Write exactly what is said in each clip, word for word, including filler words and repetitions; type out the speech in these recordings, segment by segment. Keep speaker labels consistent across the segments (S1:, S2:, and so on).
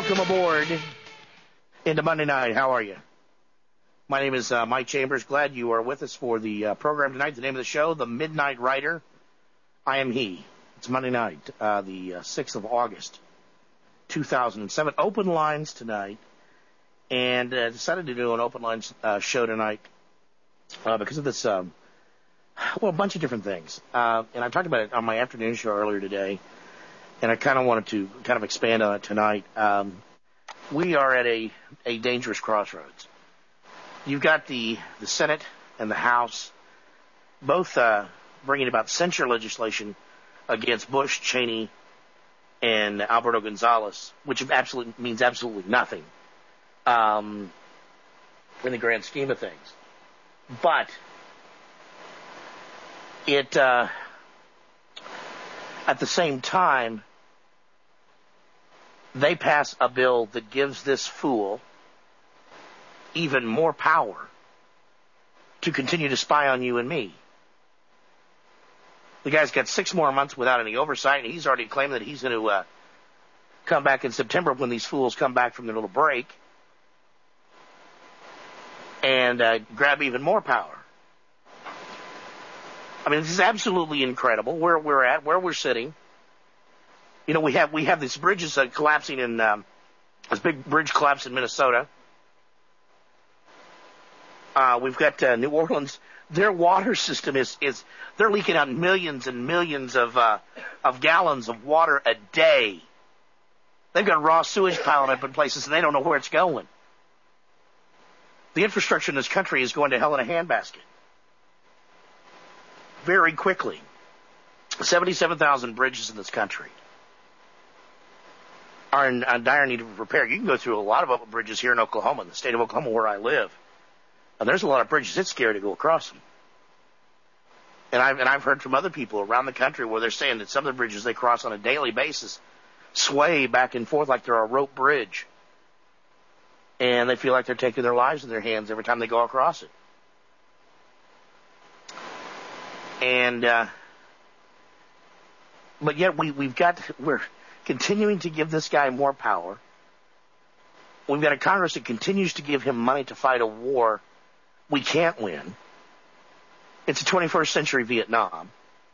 S1: Welcome aboard into Monday Night. How are you? My name is uh, Mike Chambers. Glad you are with us for the uh, program tonight. The name of the show, The Midnight Rider. I am he. It's Monday night, uh, the uh, sixth of August, two thousand seven. Open lines tonight. And uh, decided to do an open lines uh, show tonight uh, because of this, um, well, a bunch of different things. Uh, and I talked about it on my afternoon show earlier today. And I kind of wanted to kind of expand on it tonight. Um, we are at a, a dangerous crossroads. You've got the, the Senate and the House both uh, bringing about censure legislation against Bush, Cheney, and Alberto Gonzales, which absolutely means absolutely nothing um, in the grand scheme of things. But it, uh, at the same time, they pass a bill that gives this fool even more power to continue to spy on you and me. The guy's got six more months without any oversight, and he's already claimed that he's going to uh, come back in September when these fools come back from their little break and uh, grab even more power. I mean, this is absolutely incredible where we're at, where we're sitting. You know, we have we have these bridges uh, collapsing in um, this big bridge collapse in Minnesota. Uh, we've got uh, New Orleans. Their water system is is they're leaking out millions and millions of uh, of gallons of water a day. They've got raw sewage piling up in places, and they don't know where it's going. The infrastructure in this country is going to hell in a handbasket very quickly. seventy-seven thousand bridges in this country are in, in dire need of repair. You can go through a lot of bridges here in Oklahoma, in the state of Oklahoma where I live, and there's a lot of bridges it's scary to go across them. And I've, and I've heard from other people around the country where they're saying that some of the bridges they cross on a daily basis sway back and forth like they're a rope bridge. And they feel like they're taking their lives in their hands every time they go across it. And, uh, but yet we, we've got, we're continuing to give this guy more power. We've got a Congress that continues to give him money to fight a war we can't win. It's a twenty-first century Vietnam.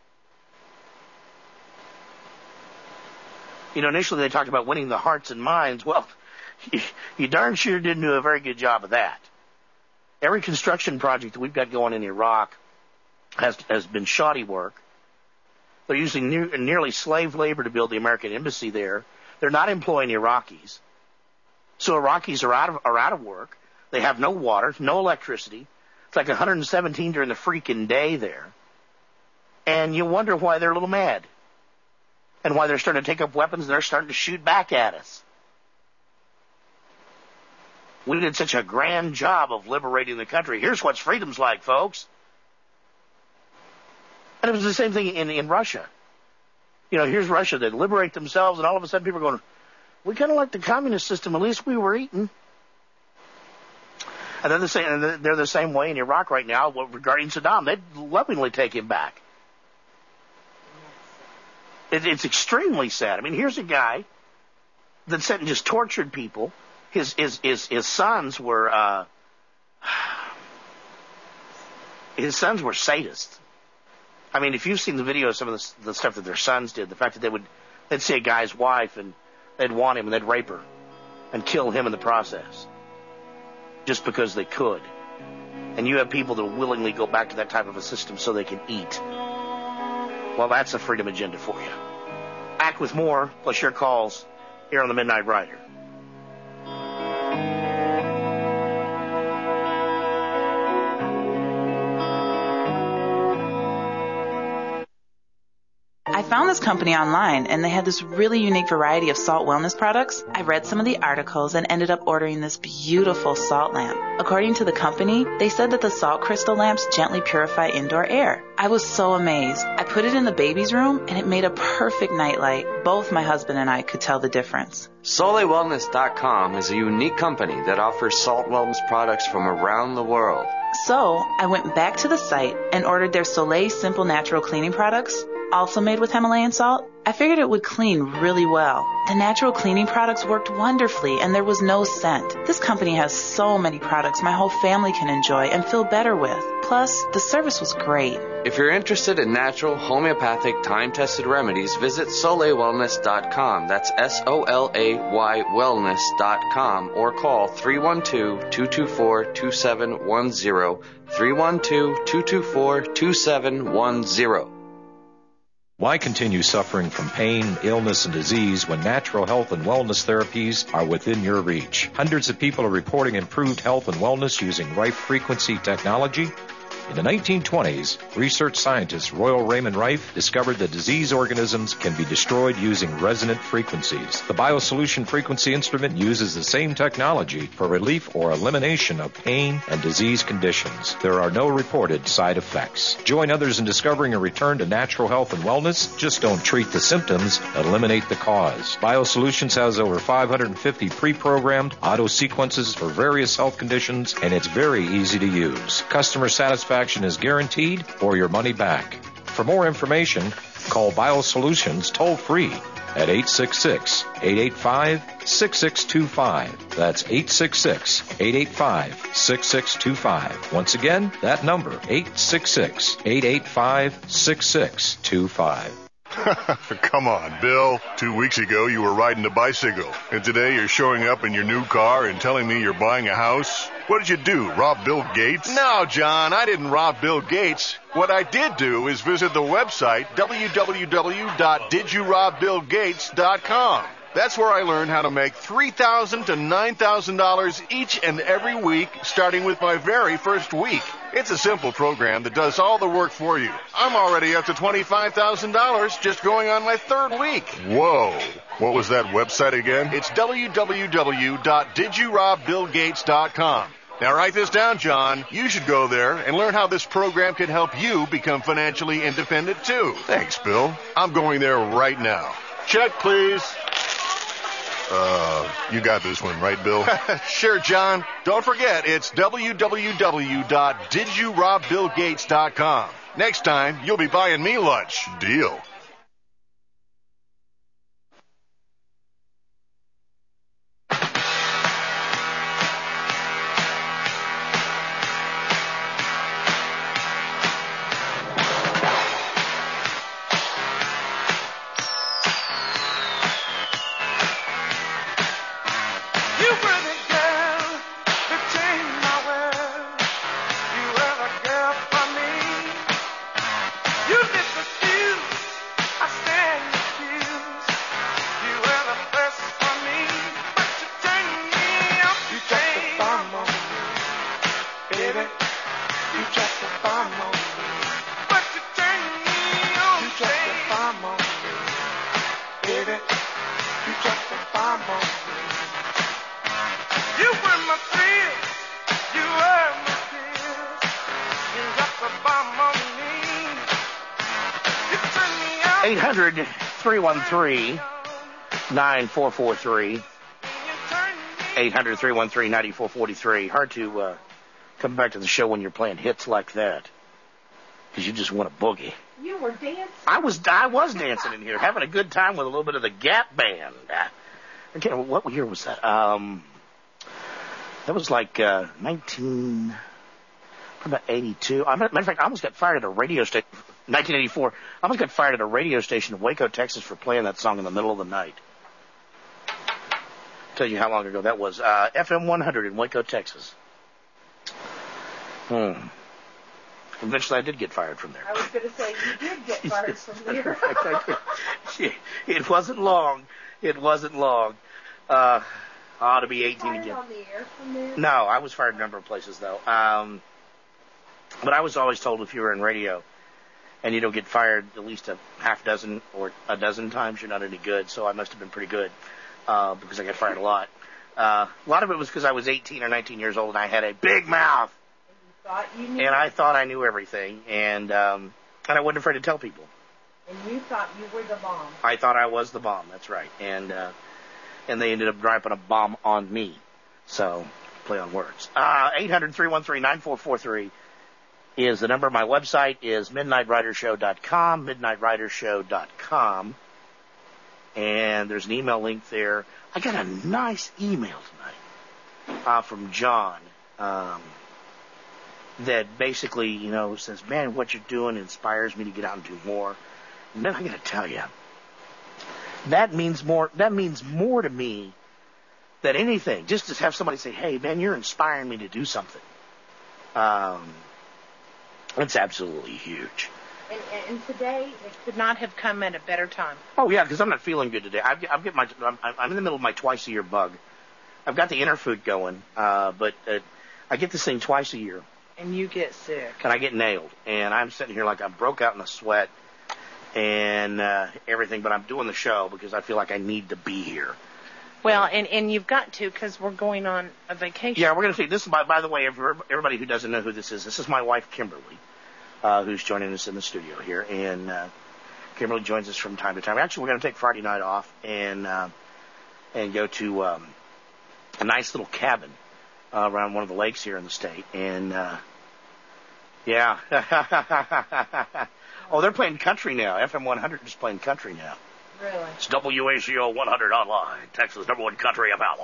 S1: You know, initially they talked about winning the hearts and minds. Well, you, you darn sure didn't do a very good job of that. Every construction project that we've got going in Iraq has has been shoddy work. They're using near, nearly slave labor to build the American embassy there. They're not employing Iraqis. So Iraqis are out of are out of work. They have no water, no electricity. It's like one hundred seventeen during the freaking day there. And you wonder why they're a little mad. And why they're starting to take up weapons and they're starting to shoot back at us. We did such a grand job of liberating the country. Here's what freedom's like, folks. And it was the same thing in, in Russia. You know, here's Russia. They liberate themselves, and all of a sudden people are going, we kind of like the communist system. At least we were eating. And they're the same, and they're the same way in Iraq right now regarding Saddam. They'd lovingly take him back. It, it's extremely sad. I mean, here's a guy that sat and just tortured people. His his his, his sons were uh, his sons were sadists. I mean, if you've seen the video of some of the, the stuff that their sons did, the fact that they would, they'd see a guy's wife and they'd want him and they'd rape her and kill him in the process just because they could. And you have people that willingly go back to that type of a system so they can eat. Well, that's a freedom agenda for you. Back with more, plus your calls here on the Midnight Rider.
S2: I found this company online, and they had this really unique variety of salt wellness products. I read some of the articles and ended up ordering this beautiful salt lamp. According to the company, they said that the salt crystal lamps gently purify indoor air. I was so amazed. I put it in the baby's room, and it made a perfect nightlight. Both my husband and I could tell the difference.
S3: Sole Wellness dot com is a unique company that offers salt wellness products from around the world.
S2: So I went back to the site and ordered their Soleil Simple Natural Cleaning products, also made with Himalayan salt, I figured it would clean really well. The natural cleaning products worked wonderfully, and there was no scent. This company has so many products my whole family can enjoy and feel better with. Plus, the service was great.
S3: If you're interested in natural, homeopathic, time-tested remedies, visit Soleil Wellness dot com. That's S O L A Y wellness dot com, or call three one two, two two four, two seven one zero, three one two, two two four, two seven one zero.
S4: Why continue suffering from pain, illness, and disease when natural health and wellness therapies are within your reach? Hundreds of people are reporting improved health and wellness using Rife frequency technology. In the nineteen twenties, research scientist Royal Raymond Rife discovered that disease organisms can be destroyed using resonant frequencies. The BioSolution frequency instrument uses the same technology for relief or elimination of pain and disease conditions. There are no reported side effects. Join others in discovering a return to natural health and wellness. Just don't treat the symptoms, eliminate the cause. BioSolutions has over five hundred fifty pre-programmed auto sequences for various health conditions, and it's very easy to use. Customer satisfaction is guaranteed or your money back. For more information, call BioSolutions toll-free at eight six six, eight eight five, six six two five. That's eight six six, eight eight five, six six two five. Once again, that number, eight six six, eight eight five, six six two five.
S5: Come on, Bill. Two weeks ago, you were riding a bicycle, and today you're showing up in your new car and telling me you're buying a house? What did you do, rob Bill Gates?
S6: No, John, I didn't rob Bill Gates. What I did do is visit the website w w w dot did you rob bill gates dot com. That's where I learned how to make three thousand dollars to nine thousand dollars each and every week, starting with my very first week. It's a simple program that does all the work for you. I'm already up to twenty-five thousand dollars just going on my third week.
S5: Whoa. What was that website again?
S6: It's w w w dot did you rob bill gates dot com. Now write this down, John. You should go there and learn how this program can help you become financially independent, too.
S5: Thanks, Bill.
S6: I'm going there right now. Check, please.
S5: Uh, you got this one, right, Bill?
S6: Sure, John. Don't forget, it's w w w dot did you rob bill gates dot com. Next time, you'll be buying me lunch.
S5: Deal.
S1: eight hundred, three one three, nine four four three. eight hundred, three one three, nine four four three. Hard to uh, come back to the show when you're playing hits like that, because you just want to boogie.
S7: You were dancing.
S1: I was I was dancing in here, having a good time with a little bit of the Gap Band. Uh, I can't, what year was that? Um, that was like uh, nineteen, about eighty-two. I, matter of fact, I almost got fired at a radio station. nineteen eighty-four. I almost got fired at a radio station in Waco, Texas, for playing that song in the middle of the night. Tell you how long ago that was. Uh, F M one hundred in Waco, Texas. Hmm. Eventually, I did get fired from there.
S7: I was going to say, you did get fired from there.
S1: It wasn't long. It wasn't long. Uh, I ought to be eighteen
S7: Fired
S1: again.
S7: on the air from there?
S1: No, I was fired a number of places, though. Um, but I was always told if you were in radio and you don't get fired at least a half dozen or a dozen times, you're not any good. So I must have been pretty good uh, because I got fired a lot. Uh, a lot of it was because I was eighteen or nineteen years old and I had a big mouth.
S7: Thought you knew,
S1: And I thought I knew everything, and um, and I wasn't afraid to tell people.
S7: and you thought you were the bomb.
S1: I thought I was the bomb. That's right, and uh, and they ended up dropping a bomb on me. So play on words. Uh, eight hundred, three one three, nine four four three is the number. My website is midnight rider show dot com. midnight rider show dot com. and there's an email link there. I got a nice email tonight uh, from John um, that basically, you know, says, man, what you're doing inspires me to get out and do more. And then I got to tell you, that means more. That means more to me than anything. Just to have somebody say, "Hey, man, you're inspiring me to do something." Um, it's absolutely huge.
S7: And, and today, it could not have come at a better time.
S1: Oh yeah, because I'm not feeling good today. I've, I've got my. I'm, I'm in the middle of my twice a year bug. I've got the Interfood going, uh, but uh, I get this thing twice a year.
S7: And you get sick.
S1: And I get nailed, and I'm sitting here like I broke out in a sweat. And uh, everything, but I'm doing the show because I feel like I need to be here.
S7: Well, and, and you've got to because we're going on a vacation.
S1: Yeah, we're going to see. This is, by, by the way, everybody who doesn't know who this is, this is my wife, Kimberly, uh, who's joining us in the studio here. And uh, Kimberly joins us from time to time. Actually, we're going to take Friday night off and uh, and go to um, a nice little cabin uh, around one of the lakes here in the state. And, uh, yeah. Oh, they're playing country now. F M one hundred is playing country now.
S7: Really?
S1: It's W A C O one hundred online, Texas number one country about.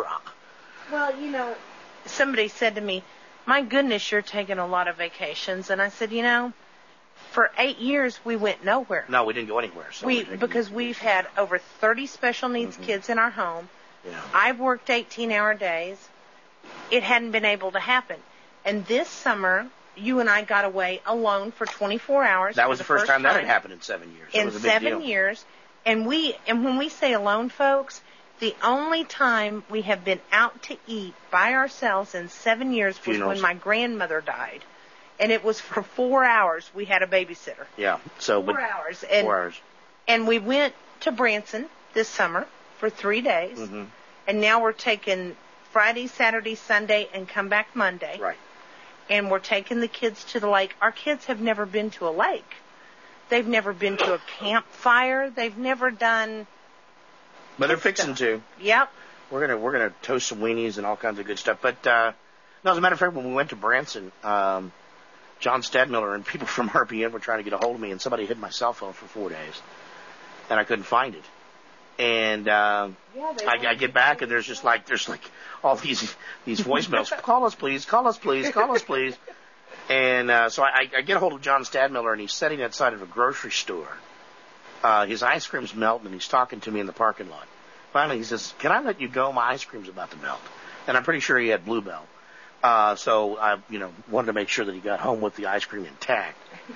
S7: Well, you know, somebody said to me, my goodness, you're taking a lot of vacations. And I said, you know, for eight years, we went nowhere.
S1: No, we didn't go anywhere. So
S7: we
S1: we
S7: Because we've had over thirty special needs mm-hmm. kids in our home.
S1: Yeah.
S7: I've worked eighteen-hour days. It hadn't been able to happen. And this summer, you and I got away alone for twenty-four hours.
S1: That was
S7: the
S1: the first,
S7: first
S1: time,
S7: time
S1: that had happened in seven years.
S7: In
S1: it was a big
S7: seven
S1: deal.
S7: years. And we, and when we say alone, folks, the only time we have been out to eat by ourselves in seven years was
S1: Funerals.
S7: when my grandmother died. And it was for four hours. We had a babysitter.
S1: Yeah. So,
S7: four
S1: but,
S7: hours. And,
S1: four hours.
S7: And we went to Branson this summer for three days.
S1: Mm-hmm.
S7: And now we're taking Friday, Saturday, Sunday, and come back Monday.
S1: Right.
S7: And we're taking the kids to the lake. Our kids have never been to a lake. They've never been to a campfire. They've never done.
S1: But they're fixing to.
S7: Yep.
S1: We're gonna we're gonna toast some weenies and all kinds of good stuff. But uh, no, as a matter of fact, when we went to Branson, um, John Stadmiller and people from R P N were trying to get a hold of me, and somebody hid my cell phone for four days, and I couldn't find it. And um,
S7: yeah,
S1: I, I get back, and there's just like there's like all these these voicemails. Call us, please. Call us, please. Call us, please. And uh, so I, I get a hold of John Stadmiller, and he's sitting outside of a grocery store. Uh, his ice cream's melting, and he's talking to me in the parking lot. Finally, he says, "Can I let you go? My ice cream's about to melt." And I'm pretty sure he had Bluebell. Uh, so I, you know, wanted to make sure that he got home with the ice cream intact.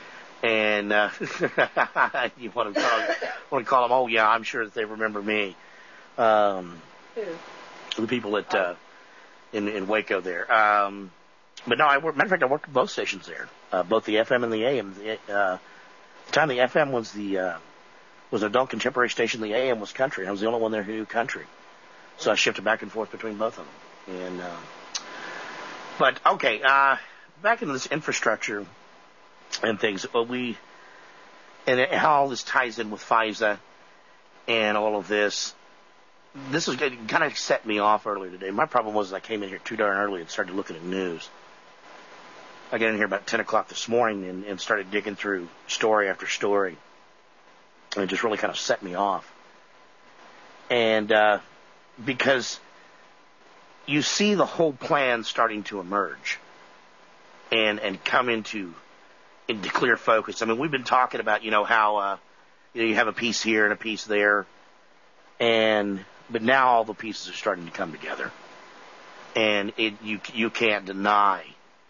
S1: And uh, you want to call, want to call them? Oh yeah, I'm sure that they remember me. Um,
S7: Who?
S1: The people at uh, in in Waco there. Um, but no, I work, matter of fact, I worked at both stations there, uh, both the F M and the A M. The, uh, the time the F M was the uh, was an adult contemporary station, the A M was country. I was the only one there who knew country, so I shifted back and forth between both of them. And uh, but okay, uh, back into this infrastructure and things. Well, we and how all this ties in with FISA and all of this. This was kind of set me off earlier today. My problem was I came in here too darn early and started looking at news. I got in here about ten o'clock this morning and, and started digging through story after story. And it just really kind of set me off. And uh, because you see the whole plan starting to emerge and and come into into clear focus. I mean, we've been talking about, you know, how uh, you know, you have a piece here and a piece there, and but now all the pieces are starting to come together, and it you you can't deny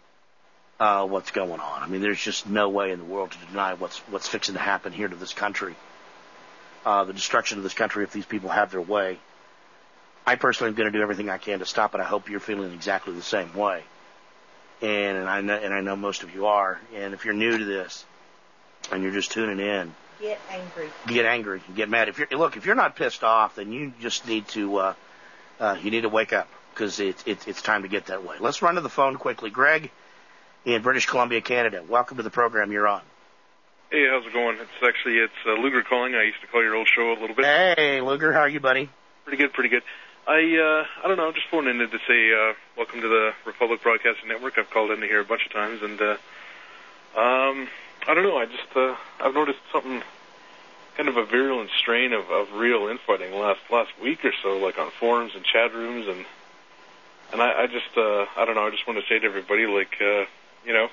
S1: uh, what's going on. I mean, there's just no way in the world to deny what's what's fixing to happen here to this country, uh, the destruction of this country if these people have their way. I personally am going to do everything I can to stop it. I hope you're feeling exactly the same way. And, and I know, and I know most of you are. And if you're new to this, and you're just tuning in,
S7: get angry,
S1: get angry, get mad. If you're look, if you're not pissed off, then you just need to, uh, uh, you need to wake up because it's it, it's time to get that way. Let's run to the phone quickly. Greg, in British Columbia, Canada. Welcome to the program. You're on.
S8: Hey, how's it going? It's actually it's uh, Luger calling. I used to call your old show a little bit.
S1: Hey, Luger, how are you, buddy?
S8: Pretty good, pretty good. I uh, I don't know, just phoning in to say uh, welcome to the Republic Broadcasting Network. I've called into here a bunch of times, and uh, um, I don't know. I just uh, I've noticed something kind of a virulent strain of, of real infighting last last week or so, like on forums and chat rooms, and and I, I just uh, I don't know. I just want to say to everybody, like uh, you know,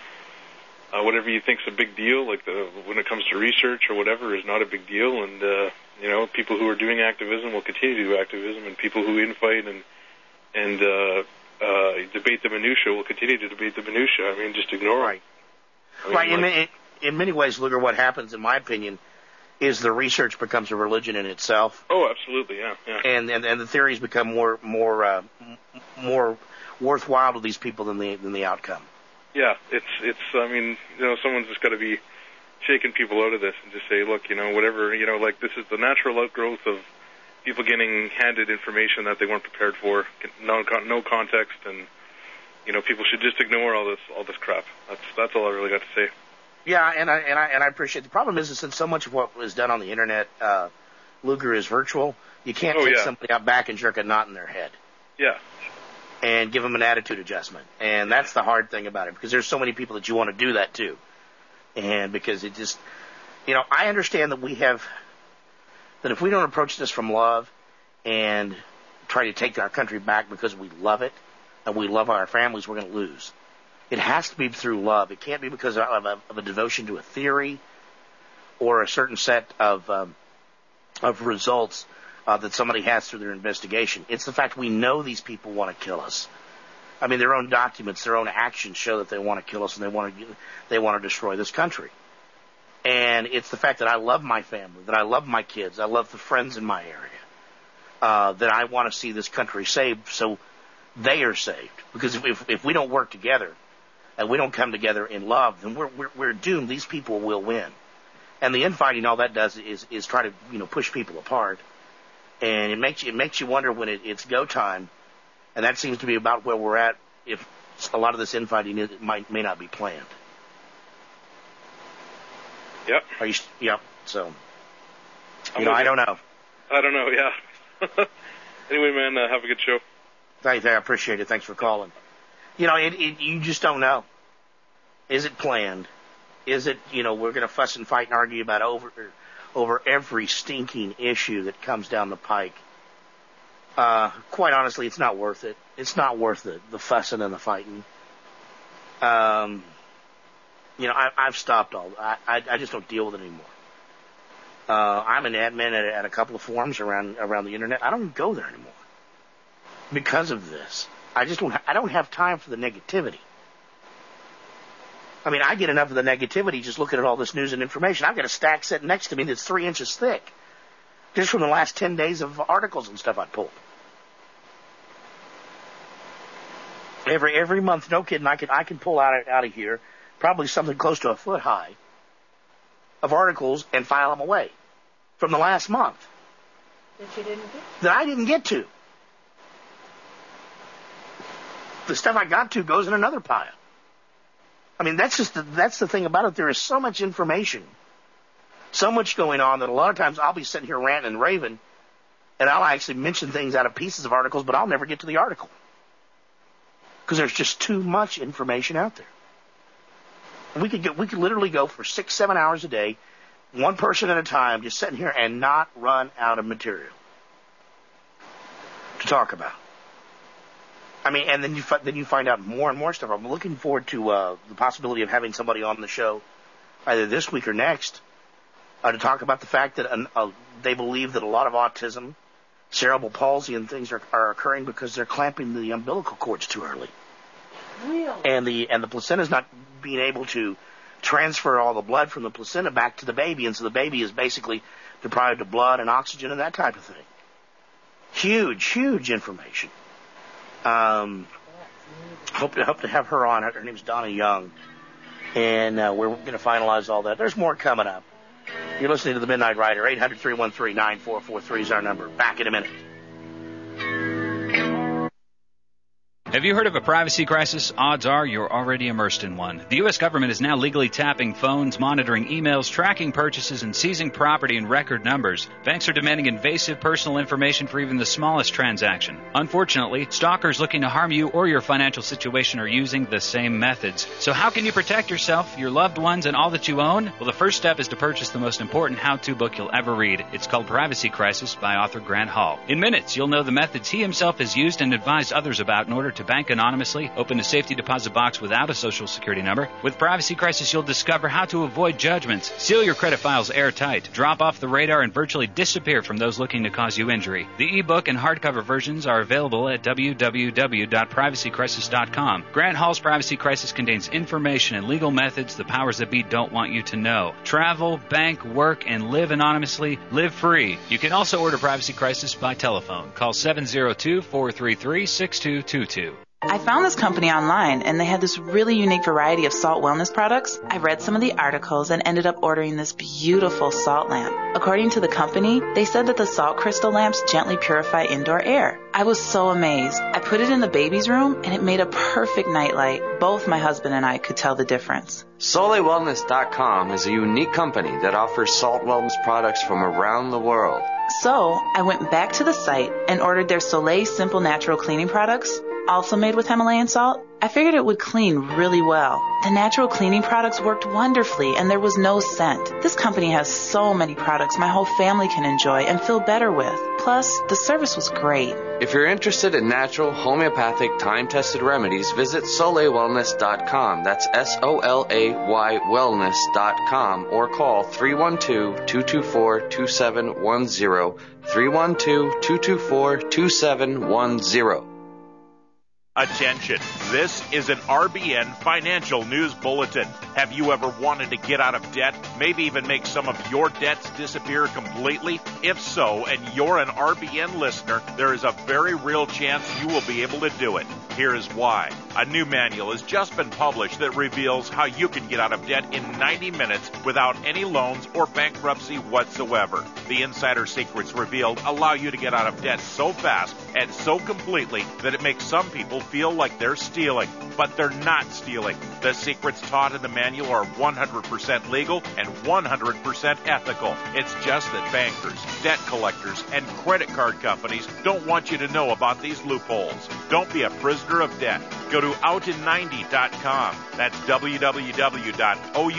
S8: uh, whatever you think's a big deal, like the, when it comes to research or whatever, is not a big deal, and uh, you know, people who are doing activism will continue to do activism, and people who infight and and uh, uh, debate the minutia will continue to debate the minutia. I mean, just ignore
S1: right.
S8: it. I mean,
S1: right. In,
S8: like,
S1: in, in many ways, Luger, what happens, in my opinion, is the research becomes a religion in itself.
S8: Oh, absolutely, yeah, yeah.
S1: And and, and the theories become more more uh, more worthwhile to these people than the than the outcome.
S8: Yeah, it's it's. I mean, you know, someone's just got to be shaking people out of this and just say, look, you know, whatever, you know, like this is the natural outgrowth of people getting handed information that they weren't prepared for, no no context, and you know, people should just ignore all this all this crap. That's that's all I really got to say.
S1: Yeah, and I and I and I appreciate. The problem is, is since so much of what was done on the internet, uh, Luger, is virtual, you can't
S8: oh,
S1: take
S8: yeah.
S1: somebody out back and jerk a knot in their head.
S8: Yeah.
S1: And give them an attitude adjustment, and that's the hard thing about it, because there's so many people that you want to do that to, and because it just, you know, I understand that we have that if we don't approach this from love and try to take our country back because we love it and we love our families, we're going to lose. It has to be through love. It can't be because of a, of a devotion to a theory or a certain set of um, of results uh, that somebody has through their investigation. It's the fact we know these people want to kill us. I mean, their own documents, their own actions show that they want to kill us and they want to they want to destroy this country. And it's the fact that I love my family, that I love my kids, I love the friends in my area, uh, that I want to see this country saved so they are saved. Because if, if, if we don't work together, and we don't come together in love, then we're, we're, we're doomed. These people will win. And the infighting, all that does is, is try to, you know, push people apart. And it makes you, it makes you wonder when it, it's go time. And that seems to be about where we're at, if a lot of this infighting is, might, may not be planned.
S8: Yep.
S1: Are you, yep. So, you know, I don't know.
S8: I don't know, yeah. Anyway, man, uh, have a good show.
S1: Thank you. I appreciate it. Thanks for calling. You know, it, it, you just don't know. Is it planned? Is it, you know, we're going to fuss and fight and argue about over over every stinking issue that comes down the pike? Uh, quite honestly, it's not worth it. It's not worth it, the fussing and the fighting. Um, you know, I, I've stopped all. I, I, I just don't deal with it anymore. Uh, I'm an admin at, at a couple of forums around around the internet. I don't even go there anymore because of this. I just don't, I don't have time for the negativity. I mean, I get enough of the negativity just looking at all this news and information. I've got a stack sitting next to me that's three inches thick, just from the last ten days of articles and stuff I pulled. Every every month, no kidding, I can I can pull out out of here probably something close to a foot high of articles and file them away from the last month
S7: that you didn't get.
S1: That I didn't get to. The stuff I got to goes in another pile. I mean, that's just the, that's the thing about it. There is so much information, so much going on that a lot of times I'll be sitting here ranting and raving, and I'll actually mention things out of pieces of articles, but I'll never get to the article because there's just too much information out there. We could get, we could literally go for six, seven hours a day, one person at a time, just sitting here and not run out of material to talk about. I mean, and then you fi- then you find out more and more stuff. I'm looking forward to uh, the possibility of having somebody on the show either this week or next uh, to talk about the fact that uh, uh, they believe that a lot of autism, cerebral palsy, and things are, are occurring because they're clamping the umbilical cords too early.
S7: Really?
S1: And the and the placenta's not being able to transfer all the blood from the placenta back to the baby, and so the baby is basically deprived of blood and oxygen and that type of thing. Huge, huge information. Um, hope to hope to have her on. Her name's Donna Young, and uh, we're going to finalize all that. There's more coming up. You're listening to the Midnight Rider. eight hundred, three one three, nine four four three is our number. Back in a minute.
S9: Have you heard of a privacy crisis? Odds are you're already immersed in one. The U S government is now legally tapping phones, monitoring emails, tracking purchases, and seizing property in record numbers. Banks are demanding invasive personal information for even the smallest transaction. Unfortunately, stalkers looking to harm you or your financial situation are using the same methods. So how can you protect yourself, your loved ones, and all that you own? Well, the first step is to purchase the most important how-to book you'll ever read. It's called Privacy Crisis by author Grant Hall. In minutes, you'll know the methods he himself has used and advised others about in order to bank anonymously, open a safety deposit box without a social security number. With Privacy Crisis, you'll discover how to avoid judgments, seal your credit files airtight, drop off the radar, and virtually disappear from those looking to cause you injury. The ebook and hardcover versions are available at w w w dot privacy crisis dot com. Grant Hall's Privacy Crisis contains information and legal methods the powers that be don't want you to know. Travel, bank, work, and live anonymously. Live free. You can also order Privacy Crisis by telephone. Call seven zero two, four three three, six two two two.
S2: I found this company online, and they had this really unique variety of salt wellness products. I read some of the articles and ended up ordering this beautiful salt lamp. According to the company, they said that the salt crystal lamps gently purify indoor air. I was so amazed. I put it in the baby's room, and it made a perfect nightlight. Both my husband and I could tell the difference.
S3: Soleil Wellness dot com is a unique company that offers salt wellness products from around the world.
S2: So I went back to the site and ordered their Soleil Simple Natural Cleaning products, also made with Himalayan salt. I figured it would clean really well. The natural cleaning products worked wonderfully, and there was no scent. This company has so many products my whole family can enjoy and feel better with. Plus, the service was great.
S3: If you're interested in natural, homeopathic, time-tested remedies, visit Soleil Wellness dot com. That's S O L A Y Wellness dot com, or call three one two, two two four, two seven one zero, three one two, two two four, two seven one zero.
S10: Attention, this is an R B N Financial News Bulletin. Have you ever wanted to get out of debt, maybe even make some of your debts disappear completely? If so, and you're an R B N listener, there is a very real chance you will be able to do it. Here is why. A new manual has just been published that reveals how you can get out of debt in ninety minutes without any loans or bankruptcy whatsoever. The insider secrets revealed allow you to get out of debt so fast and so completely that it makes some people feel like they're stealing, but they're not stealing. The secrets taught in the manual are one hundred percent legal and one hundred percent ethical. It's just that bankers, debt collectors, and credit card companies don't want you to know about these loopholes. Don't be a prisoner of debt. Go to out in ninety dot com. That's w w w dot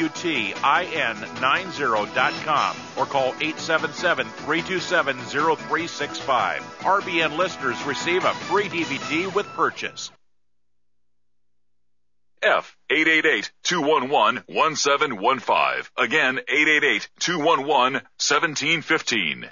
S10: outin ninety dot com, or call eight seven seven, three two seven, zero three six five. R B N listeners receive a free D V D with purchase.
S11: F eight eight eight, two one one, one seven one five. Again, eight eight eight, two one one, one seven one five.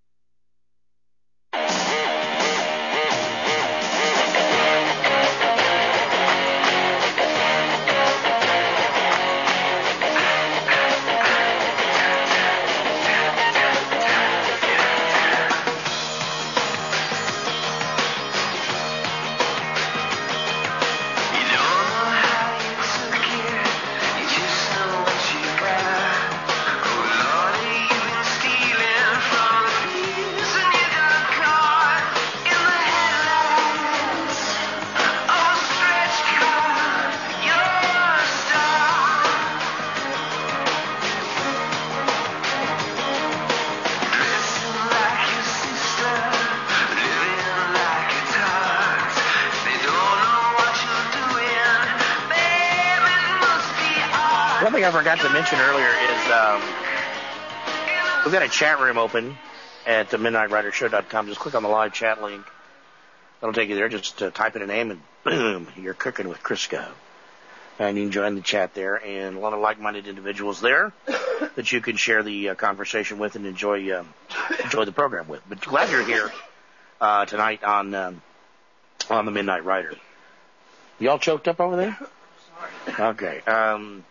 S1: One thing I forgot to mention earlier is um, we've got a chat room open at the midnight rider show dot com. Just click on the live chat link. That'll take you there. Just uh, type in a name and boom, you're cooking with Crisco. And you can join the chat there, and a lot of like-minded individuals there that you can share the uh, conversation with and enjoy um, enjoy the program with. But glad you're here uh, tonight on um, on the Midnight Rider. You all choked up over there? Sorry. Okay. Um,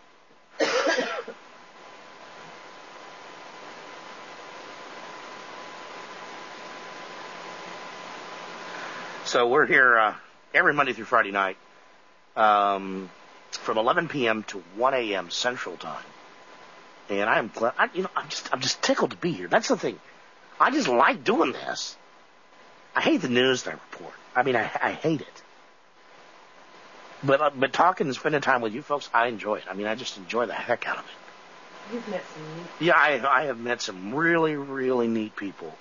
S1: so we're here uh, every Monday through Friday night. Um, from eleven p.m. to one a.m. Central Time, and I'm glad. I, you know, I'm just, I'm just tickled to be here. That's the thing. I just like doing this. I hate the news that I report. I mean, I, I hate it. But uh, but talking and spending time with you folks, I enjoy it. I mean, I just enjoy the heck out of it.
S7: You've met some neat
S1: Yeah, I, I have met some really, really neat people.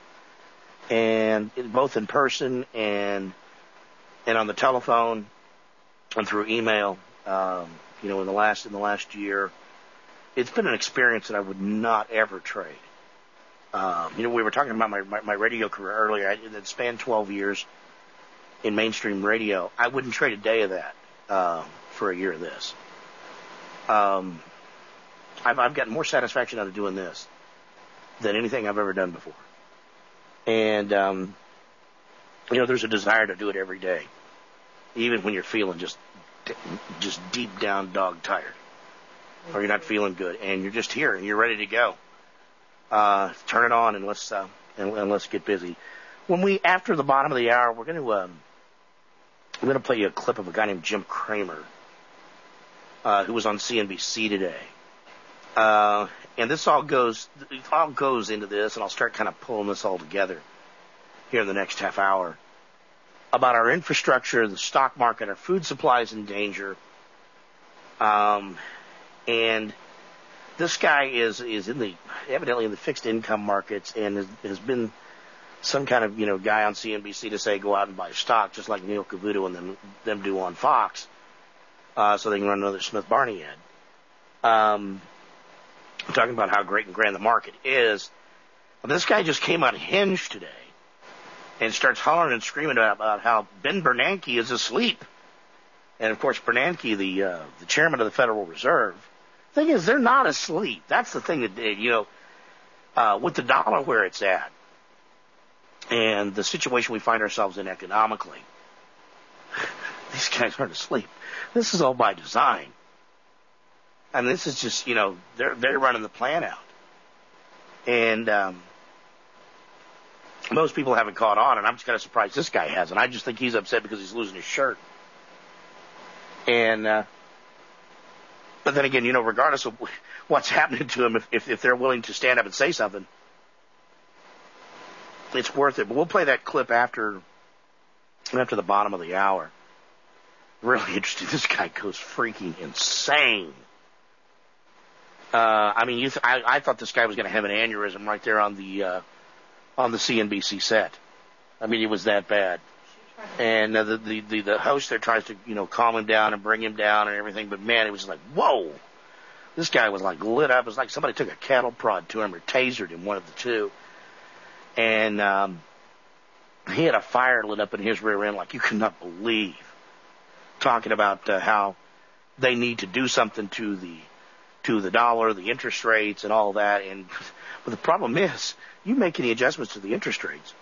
S1: And it, both in person and and on the telephone and through email, um, you know, in the last in the last year, it's been an experience that I would not ever trade. Um, you know, we were talking about my, my, my radio career earlier. I, it spanned twelve years in mainstream radio. I wouldn't trade a day of that uh, for a year of this. Um, I've, I've gotten more satisfaction out of doing this than anything I've ever done before. And, um, you know, there's a desire to do it every day, even when you're feeling just just deep down dog tired, or you're not feeling good, and you're just here and you're ready to go. Uh, turn it on and let's uh, and, and let's get busy. When we after the bottom of the hour, we're going to um, we're going to play you a clip of a guy named Jim Cramer, uh, who was on C N B C today. Uh, and this all goes it all goes into this, and I'll start kind of pulling this all together here in the next half hour about our infrastructure, the stock market, our food supply is in danger, um, and this guy is is in the evidently in the fixed income markets and has, has been some kind of you know guy on C N B C to say go out and buy stock, just like Neil Cavuto and them them do on Fox, uh, so they can run another Smith Barney ad. Um, talking about how great and grand the market is. Well, this guy just came on Hinge today and starts hollering and screaming about, about how Ben Bernanke is asleep. And, of course, Bernanke, the uh, the chairman of the Federal Reserve, the thing is, they're not asleep. That's the thing that, you know, uh, with the dollar where it's at and the situation we find ourselves in economically, these guys aren't asleep. This is all by design. And this is just, you know, they're they're running the plan out. And um, most people haven't caught on, and I'm just kind of surprised this guy hasn't. I just think he's upset because he's losing his shirt. And, uh, but then again, you know, regardless of what's happening to him, if, if, if they're willing to stand up and say something, it's worth it. But we'll play that clip after, after the bottom of the hour. Really interesting. This guy goes freaking insane. Uh, I mean, you th- I, I thought this guy was going to have an aneurysm right there on the, uh, on the C N B C set. I mean, it was that bad. And uh, the, the, the, the host there tries to, you know, calm him down and bring him down and everything. But man, it was like, whoa, this guy was like lit up. It was like somebody took a cattle prod to him or tasered him, one of the two. And, um, he had a fire lit up in his rear end like you could not believe, talking about uh, how they need to do something to the, to the dollar, the interest rates and all that. And, but the problem is, you make any adjustments to the interest rates,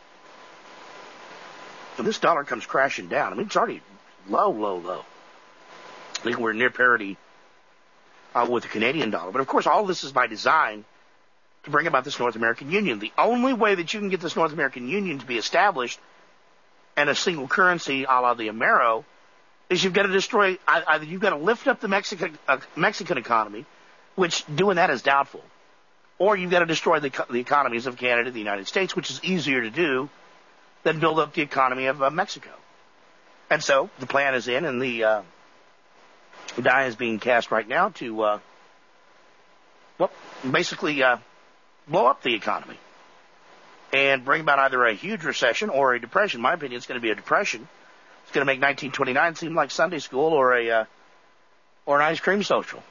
S1: and this dollar comes crashing down. I mean, it's already low, low, low. I think we're near parity uh, with the Canadian dollar. But, of course, all this is by design to bring about this North American Union. The only way that you can get this North American Union to be established and a single currency a la the Amero is you've got to destroy, either you've got to lift up the Mexican, uh, Mexican economy, which doing that is doubtful, or you've got to destroy the, the economies of Canada, the United States, which is easier to do than build up the economy of uh, Mexico. And so the plan is in, and the uh, die is being cast right now to, uh, well, basically uh, blow up the economy and bring about either a huge recession or a depression. In my opinion, it's going to be a depression. It's going to make nineteen twenty-nine seem like Sunday school or a uh, or an ice cream social.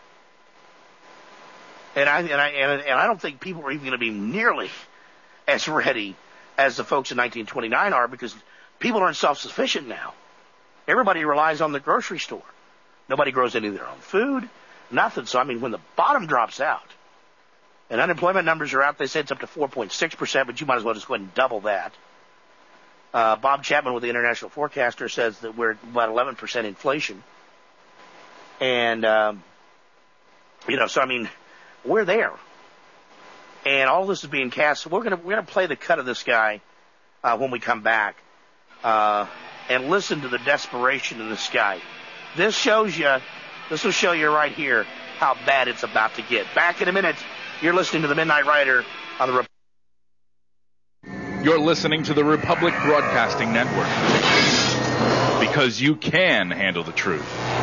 S1: And I and I and, and I don't think people are even going to be nearly as ready as the folks in nineteen twenty-nine are, because people aren't self-sufficient now. Everybody relies on the grocery store. Nobody grows any of their own food, nothing. So I mean, when the bottom drops out, and unemployment numbers are out, they say it's up to four point six percent, but you might as well just go ahead and double that. Uh, Bob Chapman with the International Forecaster says that we're at about eleven percent inflation. And, um, you know, so I mean, we're there. And all this is being cast. So we're going to, we're going to play the cut of this guy, uh, when we come back, uh, and listen to the desperation in this guy. This shows you, this will show you right here how bad it's about to get. Back in a minute. You're listening to the Midnight Rider on the Republic.
S12: You're listening to the Republic Broadcasting Network. because you can handle the truth.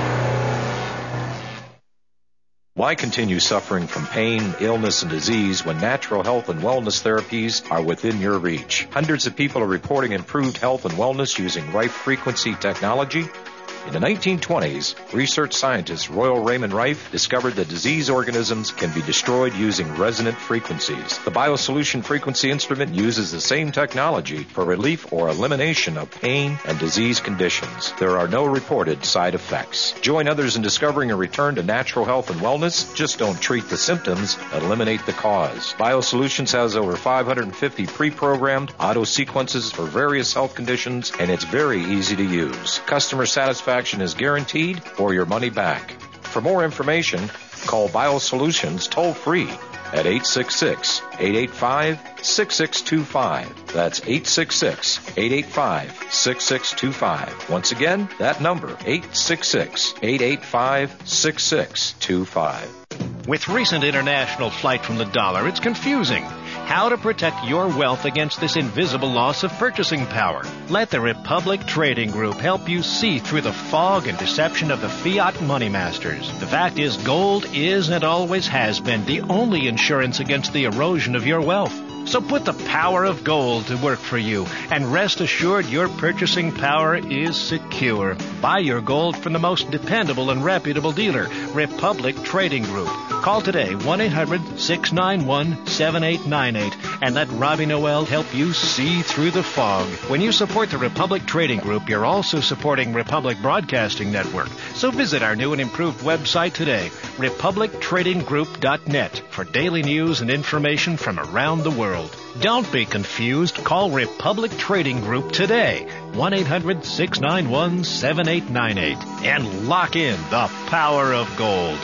S4: Why continue suffering from pain, illness, and disease when natural health and wellness therapies are within your reach? Hundreds of people are reporting improved health and wellness using Rife frequency technology. In the nineteen twenties, research scientist Royal Raymond Rife discovered that disease organisms can be destroyed using resonant frequencies. The BioSolution frequency instrument uses the same technology for relief or elimination of pain and disease conditions. There are no reported side effects. Join others in discovering a return to natural health and wellness. Just don't treat the symptoms, eliminate the cause. BioSolutions has over five hundred fifty pre-programmed auto sequences for various health conditions, and it's very easy to use. Customer satisfaction is guaranteed or your money back. For more information, call BioSolutions toll-free at eight six six, eight eight five, six six two five. That's eight six six, eight eight five, six six two five. Once again, that number, eight six six, eight eight five, six six two five.
S13: With recent international flight from the dollar, it's confusing. How to protect your wealth against this invisible loss of purchasing power. Let the Republic Trading Group help you see through the fog and deception of the fiat money masters. The fact is, gold is and always has been the only insurance against the erosion of your wealth. So put the power of gold to work for you, and rest assured your purchasing power is secure. Buy your gold from the most dependable and reputable dealer, Republic Trading Group. Call today, one eight hundred, six nine one, seven eight nine eight, and let Robbie Noel help you see through the fog. When you support the Republic Trading Group, you're also supporting Republic Broadcasting Network. So visit our new and improved website today, republic trading group dot net, for daily news and information from around the world. Don't be confused. Call Republic Trading Group today, one eight hundred, six nine one, seven eight nine eight, and lock in the power of gold.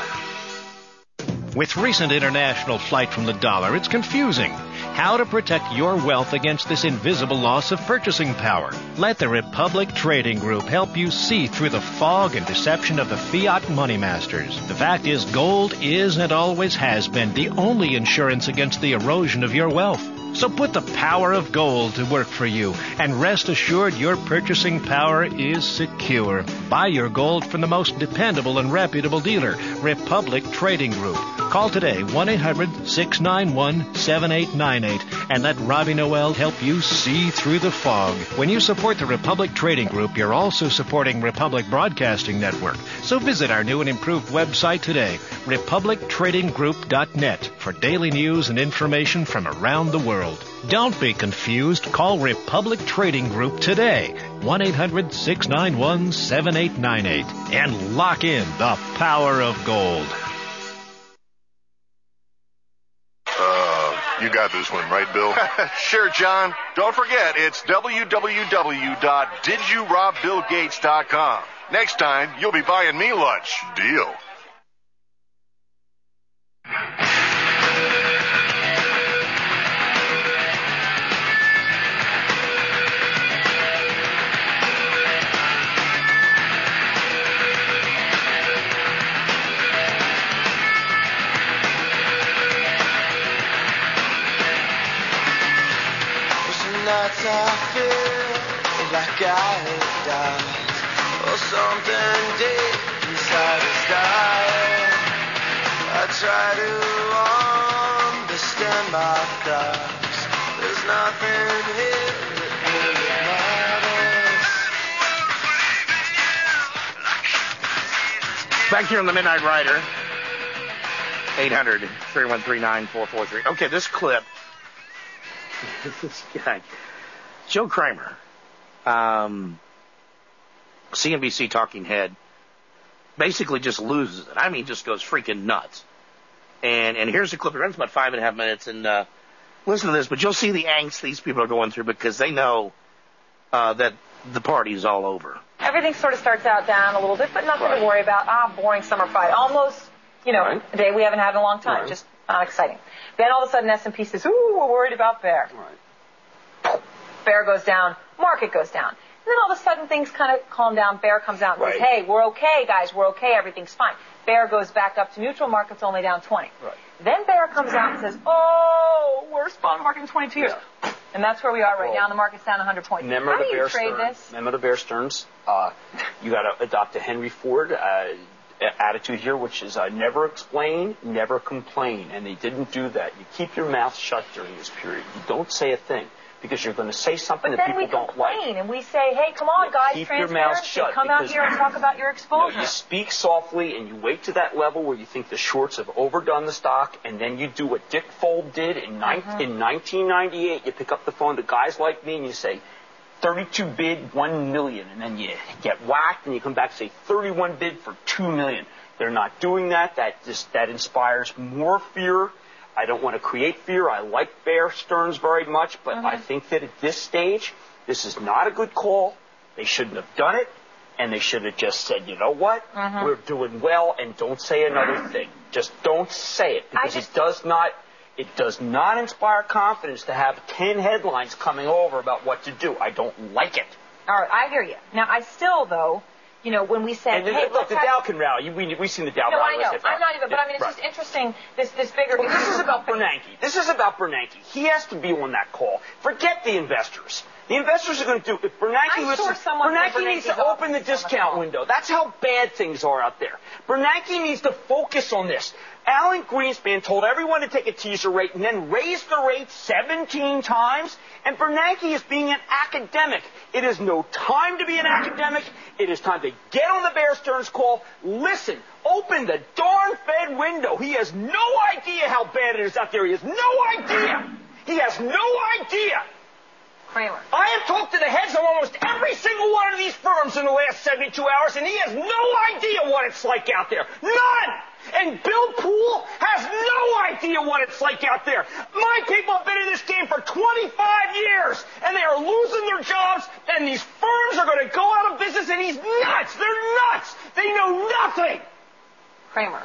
S13: With recent international flight from the dollar, it's confusing. How to protect your wealth against this invisible loss of purchasing power. Let the Republic Trading Group help you see through the fog and deception of the fiat money masters. The fact is, gold is and always has been the only insurance against the erosion of your wealth. So put the power of gold to work for you, and rest assured your purchasing power is secure. Buy your gold from the most dependable and reputable dealer, Republic Trading Group. Call today, one eight hundred, six nine one, seven eight nine eight, and let Robbie Noel help you see through the fog. When you support the Republic Trading Group, you're also supporting Republic Broadcasting Network. So visit our new and improved website today, republic trading group dot net, for daily news and information from around the world. Don't be confused. Call Republic Trading Group today, one eight hundred, six nine one, seven eight nine eight, and lock in the power of gold.
S5: Uh, you got this one, right, Bill?
S6: Sure, John. Don't forget, it's w w w dot did you rob bill gates dot com. Next time, you'll be buying me lunch.
S5: Deal.
S14: Nights I feel like I have died, or something deep inside is dying. I try to understand my thoughts. There's nothing here that really matters.
S1: Back here on the Midnight Rider, eight hundred, three one three, nine four four three. Okay, this clip. This guy, Joe Kramer, um, C N B C talking head, basically just loses it. I mean, just goes freaking nuts. And and here's the clip. It runs about five and a half minutes. And uh, listen to this, but you'll see the angst these people are going through because they know uh, that the party's all over.
S15: Everything sort of starts out down a little bit, but nothing right. to worry about. Ah, boring summer fight. Almost, you know, right. a day we haven't had in a long time. Right. Just not exciting. Then all of a sudden S and P says, ooh, we're worried about bear. Right. Bear goes down, market goes down. And then all of a sudden things kind of calm down. Bear comes out and right. says, hey, we're okay, guys, we're okay, everything's fine. Bear goes back up to neutral, market's only down twenty. Right. Then bear comes out and says, oh, worst bond market in twenty-two years. Yeah. And that's where we are right now. The market's down one hundred points.
S16: Remember
S15: How
S16: the
S15: do you
S16: Bear
S15: trade
S16: Stearns.
S15: this?
S16: Remember the Bear Stearns. Uh, you got to adopt a Henry Ford uh, attitude here, which is uh, never explain, never complain. And they didn't do that. You keep your mouth shut during this period. You don't say a thing because you're going to say something
S15: But
S16: that
S15: then
S16: people
S15: we
S16: don't like.
S15: complain and we say, hey, come on, guys,
S16: keep your mouth
S15: transparency.
S16: shut
S15: Come out
S16: because-
S15: here and talk about your
S16: No,
S15: exposure.
S16: you speak softly and you wait to that level where you think the shorts have overdone the stock, and then you do what Dick Fold did in, ni-
S15: Mhm.
S16: in nineteen ninety-eight. You pick up the phone to guys like me and you say, thirty-two bid, one million, and then you get whacked and you come back and say thirty-one bid for two million. They're not doing that. That just that inspires more fear. I don't want to create fear. I like Bear Stearns very much, but I think that at this stage, this is not a good call. They shouldn't have done it, and they should have just said, you know what,
S15: Mhm.
S16: we're doing well, and don't say another thing. Just don't say it, because
S15: just-
S16: it does not it does not inspire confidence to have ten headlines coming over about what to do. I don't like it.
S15: All right, I hear you. Now, I still, though, you know, when we say,
S16: And then,
S15: hey,
S16: look,
S15: let's
S16: the
S15: have-
S16: Dow can rally. We, we've seen the Dow
S15: No,
S16: rally.
S15: I
S16: Let's
S15: know.
S16: say
S15: I'm not even, but I mean, it's
S16: right.
S15: just interesting, this, this bigger...
S16: Well, this is about Bernanke. This is about Bernanke. He has to be on that call. Forget the investors. The investors are going to do, if Bernanke
S15: I'm
S16: listens,
S15: sure someone
S16: Bernanke
S15: from
S16: needs to
S15: Bernanke's
S16: open the discount window. That's how bad things are out there. Bernanke needs to focus on this. Alan Greenspan told everyone to take a teaser rate and then raise the rate seventeen times. And Bernanke is being an academic. It is no time to be an academic. It is time to get on the Bear Stearns call. Listen. Open the darn Fed window. He has no idea how bad it is out there. He has no idea. He has no idea.
S15: Kramer.
S16: I have talked to the heads of almost every single one of these firms in the last seventy-two hours, and he has no idea what it's like out there. None! And Bill Poole has no idea what it's like out there. My people have been in this game for twenty-five years, and they are losing their jobs, and these firms are going to go out of business, and he's nuts. They're nuts. They know nothing.
S15: Kramer.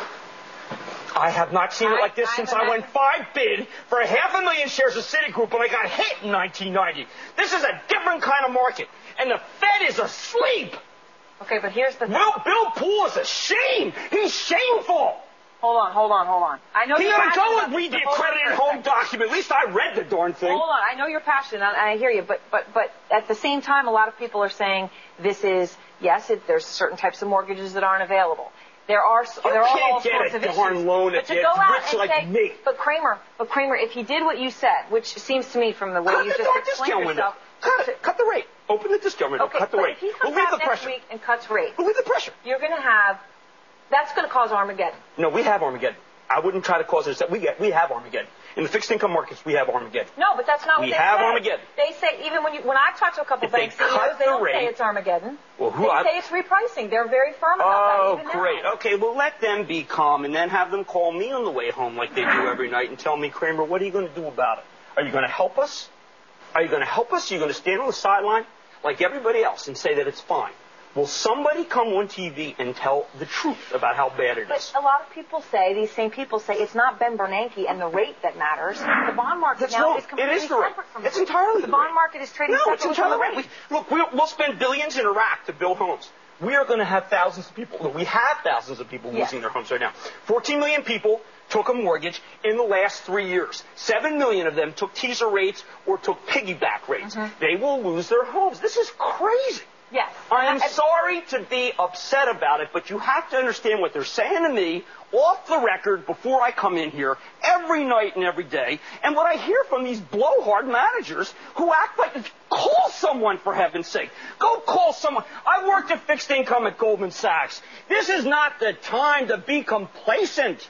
S16: I have not seen it like this since I went five bid for a half a million shares of Citigroup when I got hit in nineteen ninety. This is a different kind of market, and the Fed is asleep.
S15: Okay, but here's the thing.
S16: Bill, Bill Poole is a shame. He's shameful.
S15: Hold on, hold on, hold on. I know
S16: He
S15: you're
S16: ought to
S15: passionate
S16: go
S15: about
S16: and read
S15: this,
S16: the
S15: but hold on
S16: accredited
S15: for a
S16: home document. At least I read the darn thing.
S15: Hold on, I know you're passionate, and I hear you, but but but at the same time, a lot of people are saying this is yes, it, there's certain types of mortgages that aren't available. There are
S16: You
S15: there are
S16: can't
S15: all
S16: get
S15: sorts
S16: a
S15: of
S16: darn
S15: issues.
S16: loan
S15: but
S16: if
S15: to
S16: you're
S15: go out
S16: rich
S15: and
S16: like
S15: say,
S16: me.
S15: But Kramer, but Kramer, if he did what you said, which seems to me from the way
S16: Cut
S15: you
S16: the
S15: just
S16: darn
S15: explained
S16: discount window.
S15: yourself,
S16: Cut it. Cut the rate. Open the discount window.
S15: okay,
S16: Cut the
S15: but
S16: rate.
S15: if he comes
S16: Relieve
S15: out
S16: the
S15: next
S16: pressure.
S15: week and cuts rates,
S16: Relieve the pressure.
S15: you're going to have that's going to cause Armageddon.
S16: No, we have Armageddon. I wouldn't try to cause it. We get, we have Armageddon. In the fixed income markets, we have Armageddon.
S15: No, but that's not what
S16: We
S15: they
S16: have
S15: say.
S16: Armageddon.
S15: They say even when you when I've talked to a couple
S16: If they
S15: bank C E Os,
S16: cut
S15: they
S16: the
S15: don't say
S16: rate-
S15: it's Armageddon.
S16: Well, who
S15: they
S16: I-
S15: say it's repricing. They're very firm about
S16: Oh,
S15: that. Even now.
S16: great. Okay, well, let them be calm and then have them call me on the way home like they do every night and tell me, Kramer, what are you going to do about it? Are you going to help us? Are you going to help us? Are you going to stand on the sideline like everybody else and say that it's fine? Will somebody come on T V and tell the truth about how bad it
S15: But
S16: is?
S15: a lot of people say, these same people say, it's not Ben Bernanke and the rate that matters. The bond market
S16: That's
S15: now
S16: wrong.
S15: is completely
S16: It is the rate.
S15: separate from
S16: It's
S15: the rate.
S16: entirely
S15: the
S16: the
S15: bond
S16: rate.
S15: market is trading
S16: No, it's
S15: separately from the
S16: entirely
S15: rate.
S16: we, Look, we'll, we'll spend billions in Iraq to build homes. We are going to have thousands of people. Look, we have thousands of people
S15: Yes.
S16: losing their homes right now. fourteen million people took a mortgage in the last three years. seven million of them took teaser rates or took piggyback rates.
S15: Mm-hmm.
S16: They will lose their homes. This is crazy.
S15: Yes.
S16: I am
S15: And-
S16: sorry to be upset about it, but you have to understand what they're saying to me off the record before I come in here every night and every day, and what I hear from these blowhard managers who act like, call someone for heaven's sake. Go call someone. I worked at fixed income at Goldman Sachs. This is not the time to be complacent.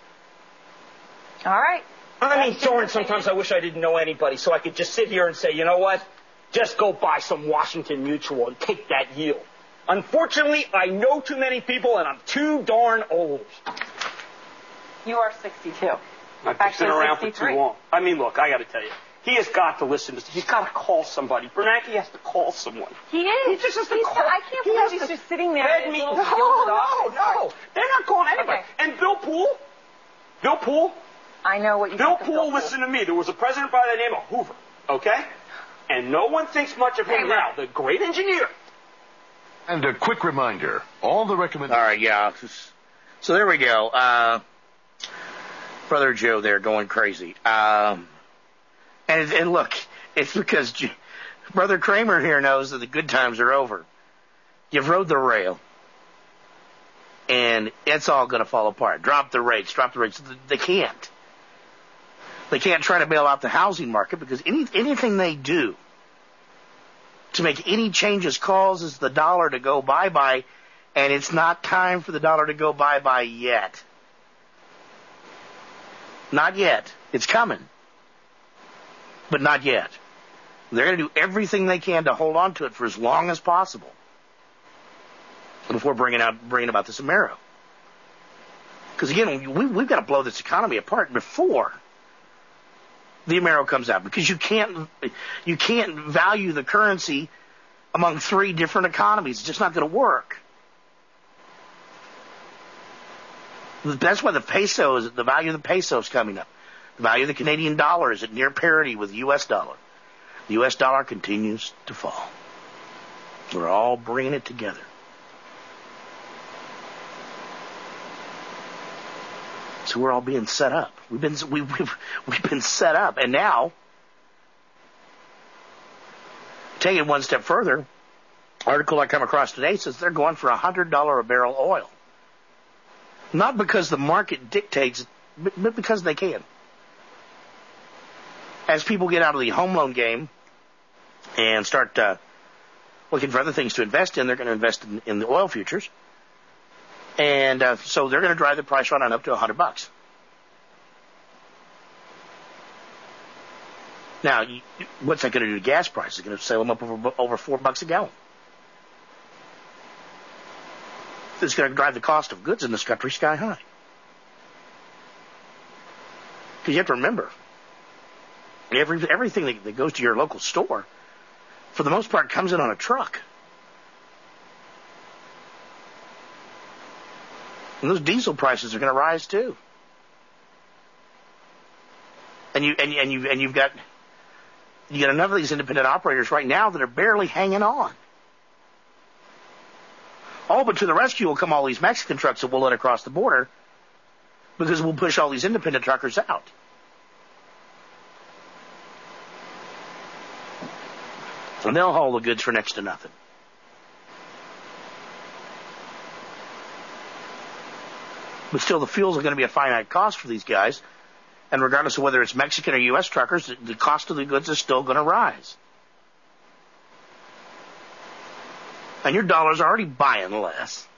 S15: All right.
S16: I mean, darn, sometimes I wish I didn't know anybody so I could just sit here and say, you know what? Just go buy some Washington Mutual and take that yield. Unfortunately, I know too many people and I'm too darn old.
S15: You are sixty-two.
S16: I've
S15: Actually,
S16: been around for
S15: sixty-three.
S16: too long. I mean, look, I got to tell you, he has got to listen to. He's got to call somebody. Bernanke has to call someone.
S15: He is.
S16: He just has to
S15: He's,
S16: call.
S15: I can't
S16: he
S15: believe
S16: has
S15: he's
S16: to
S15: just sitting there.
S16: Fed
S15: in
S16: me.
S15: his
S16: No,
S15: little gilded
S16: no,
S15: office.
S16: no. They're not calling anybody.
S15: Okay.
S16: And Bill Poole, Bill Poole,
S15: I know what you
S16: Bill
S15: think of
S16: Poole,
S15: Bill Poole.
S16: listen to me. There was a president by the name of Hoover, okay? And no one thinks much of him now. The great engineer.
S5: And a quick reminder, all the recommendations...
S1: All right, yeah. So there we go. Uh, Brother Joe there going crazy. Um, and, and look, It's because G- Brother Kramer here knows that the good times are over. You've rode the rail, and it's all going to fall apart. Drop the rates, drop the rates. They can't. They can't try to bail out the housing market because any, anything they do to make any changes causes the dollar to go bye-bye, and it's not time for the dollar to go bye-bye yet. Not yet. It's coming. But not yet. They're going to do everything they can to hold on to it for as long as possible before bringing out bringing about this Amero. Because again, we, we've got to blow this economy apart before the Amero comes out, because you can't you can't value the currency among three different economies. It's just not going to work. That's why the peso is the value of the peso is coming up. The value of the Canadian dollar is at near parity with the U S dollar. The U S dollar continues to fall. We're all bringing it together. So we're all being set up. We've been we, we've we've been set up, and now take it one step further. Article I come across today says they're going for a hundred dollar a barrel oil, not because the market dictates, but because they can. As people get out of the home loan game and start uh, looking for other things to invest in, they're going to invest in, in the oil futures. And uh, so they're going to drive the price right on up to a hundred bucks. Now, you, what's that going to do to gas prices? It's going to sail them up over, over four bucks a gallon. It's going to drive the cost of goods in this country sky high. Because you have to remember, every everything that, that goes to your local store, for the most part, comes in on a truck. And those diesel prices are going to rise too. And you and, and you and you've got you got enough of these independent operators right now that are barely hanging on. Oh, but to the rescue will come all these Mexican trucks that we'll let across the border, because we'll push all these independent truckers out. And they'll haul the goods for next to nothing. But still, the fuels are going to be a finite cost for these guys. And regardless of whether it's Mexican or U S truckers, the cost of the goods is still going to rise. And your dollar's already buying less.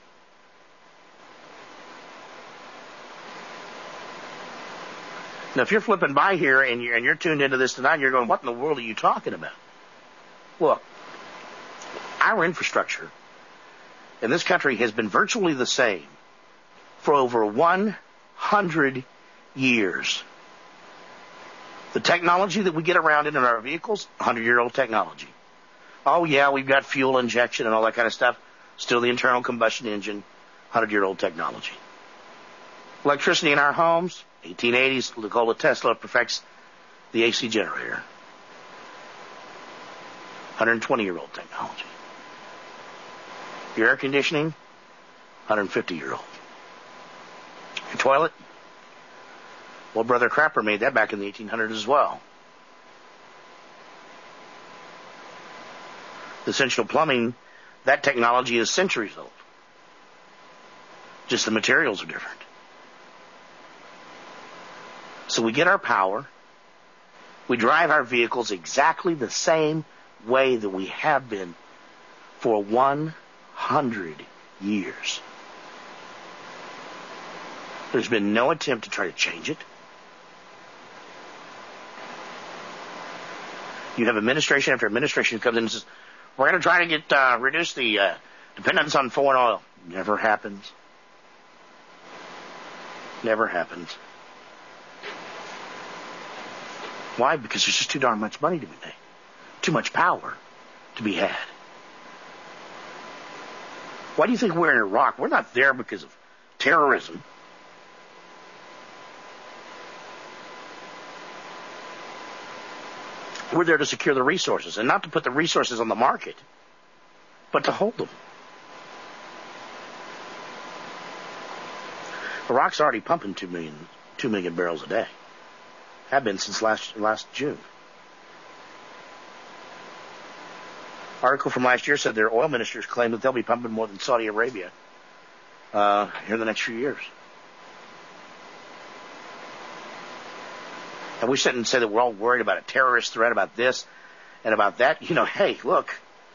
S1: Now, if you're flipping by here and you're, and you're tuned into this tonight, you're going, what in the world are you talking about? Look, our infrastructure in this country has been virtually the same for over one hundred years. The technology that we get around in our vehicles, one hundred-year-old technology. Oh, yeah, we've got fuel injection and all that kind of stuff. Still the internal combustion engine, one hundred-year-old technology. Electricity in our homes, eighteen eighties, Nikola Tesla perfects the A C generator. one hundred twenty-year-old technology. Your air conditioning, one hundred fifty-year-old. Your toilet? Well, Brother Crapper made that back in the eighteen hundreds as well. The central plumbing, that technology is centuries old. Just the materials are different. So we get our power. We drive our vehicles exactly the same way that we have been for one hundred years. There's been no attempt to try to change it. You have administration after administration who comes in and says, we're going to try to get uh, reduce the uh, dependence on foreign oil. Never happens. Never happens. Why? Because there's just too darn much money to be made. Too much power to be had. Why do you think we're in Iraq? We're not there because of terrorism. We're there to secure the resources, and not to put the resources on the market, but to hold them. Iraq's already pumping two million, two million barrels a day. Have been since last last June. Article from last year said their oil ministers claim that they'll be pumping more than Saudi Arabia uh, here in the next few years. And we sit and say that we're all worried about a terrorist threat, about this and about that. You know, hey, look,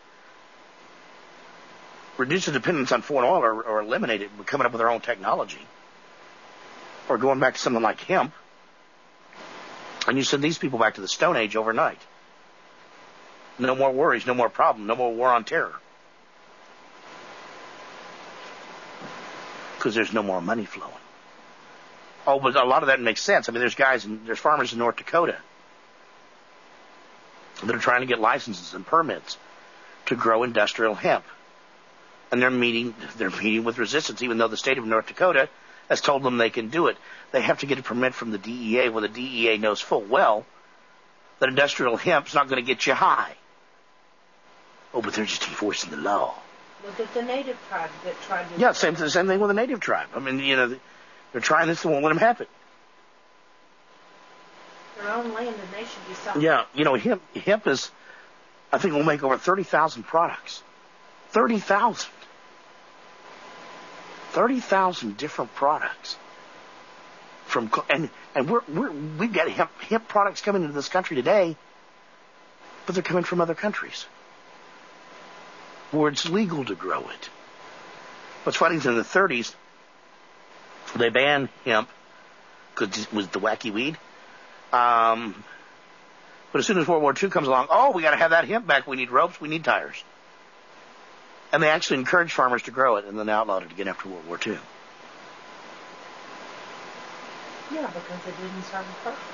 S1: reduce the dependence on foreign oil or, or eliminate it. We're coming up with our own technology. Or going back to something like hemp. And you send these people back to the Stone Age overnight. No more worries, no more problem, no more war on terror. Because there's no more money flowing. Oh, but a lot of that makes sense. I mean, there's guys, and there's farmers in North Dakota that are trying to get licenses and permits to grow industrial hemp. And they're meeting, they're meeting with resistance, even though the state of North Dakota has told them they can do it. They have to get a permit from the D E A, where the D E A knows full well that industrial hemp's not going to get you high. Oh, but they're just enforcing the law.
S7: Look at the native tribe that tried to...
S1: Yeah, same, same thing with the native tribe. I mean, you know, they're trying this, they won't let them have it.
S7: Their own land, and they should be selling.
S1: Yeah, you know, hemp, hemp is, I think, will make over thirty thousand products. thirty thousand. thirty thousand different products. From and and we're we're we've got hemp hemp products coming into this country today, but they're coming from other countries where it's legal to grow it. What's funny is in the thirties they banned hemp because it was the wacky weed. Um, but as soon as World War Two comes along, oh, we got to have that hemp back. We need ropes. We need tires. And they actually encouraged farmers to grow it and then outlawed it again after World War Two.
S7: Yeah, because it didn't serve a purpose.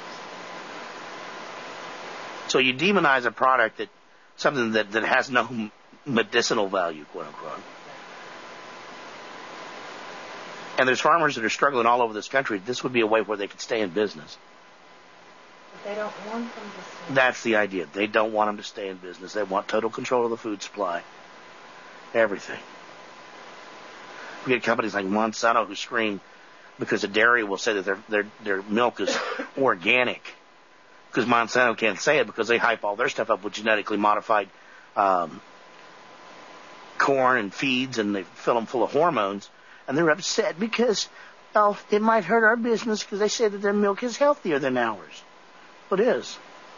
S1: So you demonize a product that, something that, that has no medicinal value, quote unquote. And there's farmers that are struggling all over this country. This would be a way where they could stay in business.
S7: But they don't want them to stay.
S1: That's the idea. They don't want them to stay in business. They want total control of the food supply. Everything. We get companies like Monsanto who scream because the dairy will say that their their their milk is organic, because Monsanto can't say it because they hype all their stuff up with genetically modified um, corn and feeds, and they fill them full of hormones, and they're upset because, well, it might hurt our business because they say that their milk is healthier than ours. It is.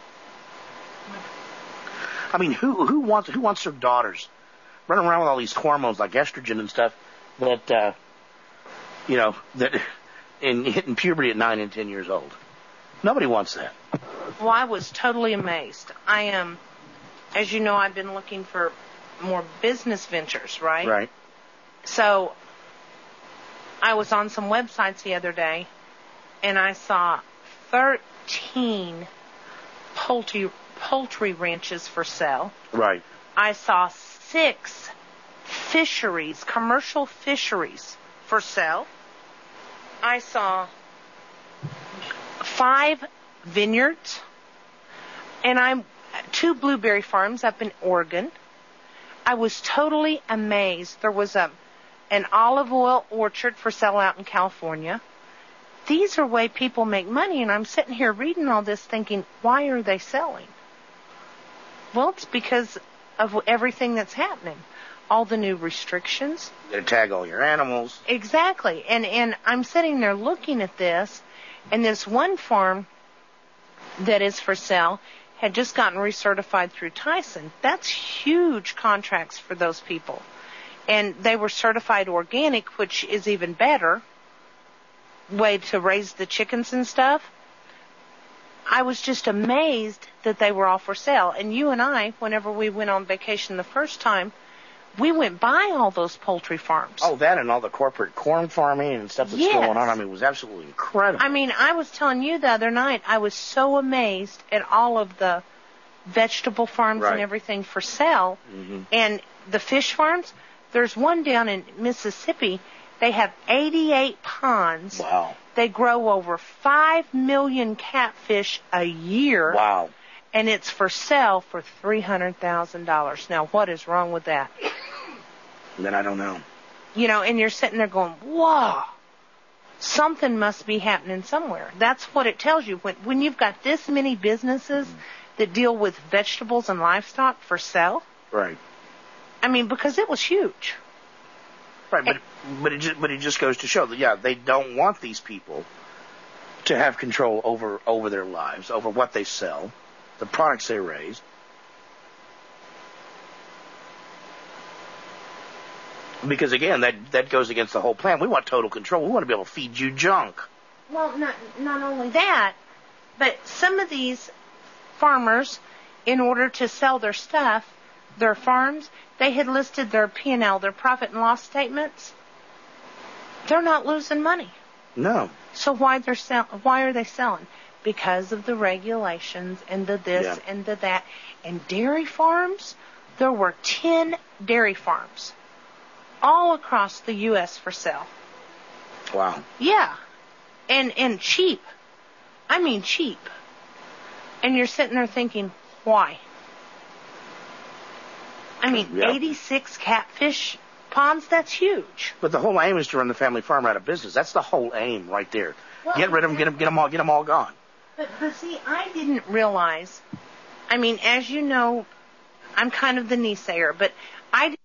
S1: I mean, who who wants who wants their daughters running around with all these hormones like estrogen and stuff that, uh, you know, that in hitting puberty at nine and ten years old? Nobody wants that.
S7: Well, I was totally amazed. I am, as you know, I've been looking for more business ventures, right?
S1: Right.
S7: So I was on some websites the other day, and I saw thirteen poultry poultry ranches for sale.
S1: Right.
S7: I saw six fisheries, commercial fisheries for sale. I saw five vineyards, and I'm two blueberry farms up in Oregon. I was totally amazed. There was a an olive oil orchard for sale out in California. These are way people make money, and I'm sitting here reading all this thinking, why are they selling? Well, it's because of everything that's happening. All the new restrictions.
S1: They tag all your animals.
S7: Exactly. And and I'm sitting there looking at this, and this one farm that is for sale had just gotten recertified through Tyson. That's huge contracts for those people. And they were certified organic, which is even better way to raise the chickens and stuff. I was just amazed that they were all for sale. And you and I, whenever we went on vacation the first time, we went by all those poultry farms.
S1: Oh, that and all the corporate corn farming and stuff that's
S7: Yes.
S1: going on. I mean, it was absolutely incredible.
S7: I mean, I was telling you the other night, I was so amazed at all of the vegetable farms
S1: Right.
S7: and everything for sale.
S1: Mm-hmm.
S7: And the fish farms, there's one down in Mississippi. They have eighty-eight ponds.
S1: Wow.
S7: They grow over five million catfish a year.
S1: Wow.
S7: And it's for sale for three hundred thousand dollars. Now, what is wrong with that?
S1: Then I don't know.
S7: You know, and you're sitting there going, whoa, something must be happening somewhere. That's what it tells you. When, when you've got this many businesses that deal with vegetables and livestock for sale,
S1: Right.
S7: I mean, because it was huge.
S1: Right, but but it just, but it just goes to show that yeah, they don't want these people to have control over over their lives, over what they sell, the products they raise. Because again, that that goes against the whole plan. We want total control. We want to be able to feed you junk.
S7: Well, not not only that, but some of these farmers, in order to sell their stuff, their farms, they had listed their P and L, their profit and loss statements. They're not losing money.
S1: No.
S7: So why they're sell- why are they selling? Because of the regulations and the this
S1: Yeah.
S7: and the that. And dairy farms, there were ten dairy farms all across the U S for sale.
S1: Wow.
S7: Yeah. And and cheap. I mean cheap. And you're sitting there thinking, why? I mean,
S1: Yeah.
S7: eighty-six catfish ponds, that's huge.
S1: But the whole aim is to run the family farm out of business. That's the whole aim right there.
S7: Well,
S1: get rid of them, get them, get them all, get them all gone.
S7: But, but see, I didn't realize, I mean, as you know, I'm kind of the naysayer, but I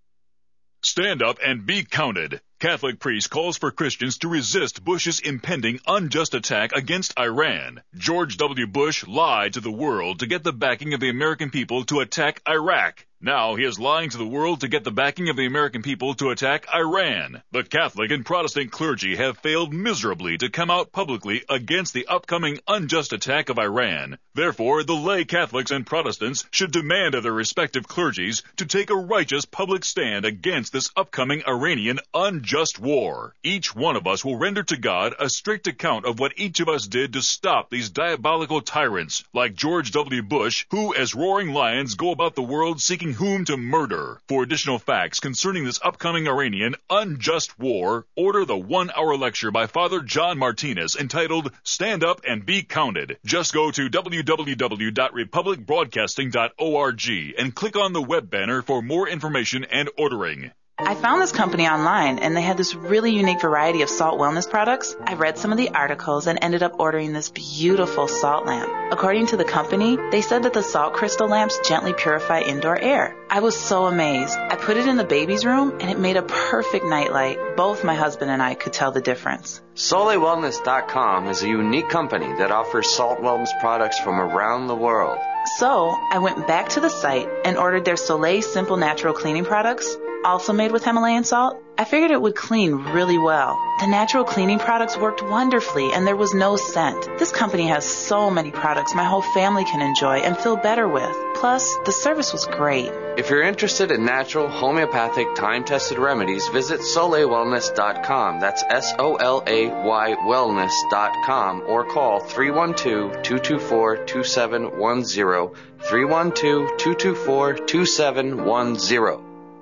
S11: Stand up and be counted. Catholic priest calls for Christians to resist Bush's impending unjust attack against Iran. George W. Bush lied to the world to get the backing of the American people to attack Iraq. Now he is lying to the world to get the backing of the American people to attack Iran. The Catholic and Protestant clergy have failed miserably to come out publicly against the upcoming unjust attack of Iran. Therefore, the lay Catholics and Protestants should demand of their respective clergies to take a righteous public stand against this upcoming Iranian unjust war. Each one of us will render to God a strict account of what each of us did to stop these diabolical tyrants, like George W. Bush, who as roaring lions go about the world seeking whom to murder. For additional facts concerning this upcoming Iranian unjust war, order the one-hour lecture by Father John Martinez entitled Stand Up and Be Counted. Just go to w w w dot republic broadcasting dot org and click on the web banner for more information and ordering.
S2: I found this company online, and they had this really unique variety of salt wellness products. I read some of the articles and ended up ordering this beautiful salt lamp. According to the company, they said that the salt crystal lamps gently purify indoor air. I was so amazed. I put it in the baby's room, and it made a perfect nightlight. Both my husband and I could tell the difference.
S3: Soleil Wellness dot com is a unique company that offers salt wellness products from around the world.
S2: So I went back to the site and ordered their Soleil Simple Natural Cleaning products, also made with Himalayan salt. I figured it would clean really well. The natural cleaning products worked wonderfully, and there was no scent. This company has so many products my whole family can enjoy and feel better with. Plus, the service was great.
S3: If you're interested in natural, homeopathic, time-tested remedies, visit Soleil Wellness dot com. That's S O L A Y wellness dot com, or call three one two, two two four, two seven one zero, three one two, two two four, two seven one zero.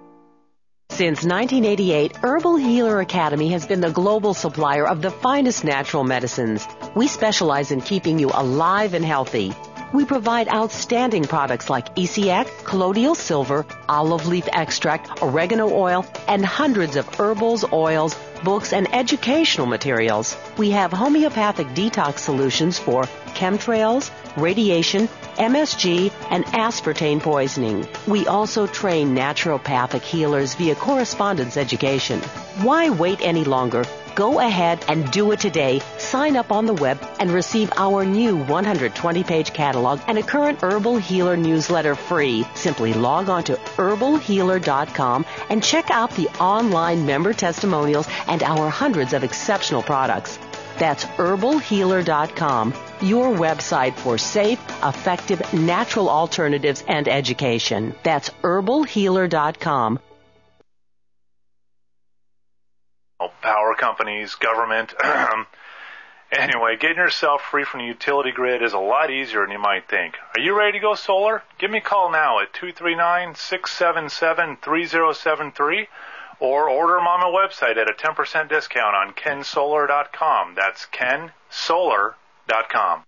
S17: Since nineteen eighty-eight, Herbal Healer Academy has been the global supplier of the finest natural medicines. We specialize in keeping you alive and healthy. We provide outstanding products like E C X, colloidal silver, olive leaf extract, oregano oil, and hundreds of herbals, oils, books, and educational materials. We have homeopathic detox solutions for chemtrails, radiation, M S G, and aspartame poisoning. We also train naturopathic healers via correspondence education. Why wait any longer? Go ahead and do it today. Sign up on the web and receive our new one hundred twenty page catalog and a current Herbal Healer newsletter free. Simply log on to herbal healer dot com and check out the online member testimonials and our hundreds of exceptional products. That's herbal healer dot com, your website for safe, effective, natural alternatives and education. That's herbal healer dot com.
S18: Power companies, government. Anyway, getting yourself free from the utility grid is a lot easier than you might think. Are you ready to go solar? Give me a call now at two three nine, six seven seven, three zero seven three or order them on my website at a ten percent discount on ken solar dot com. That's ken solar dot com.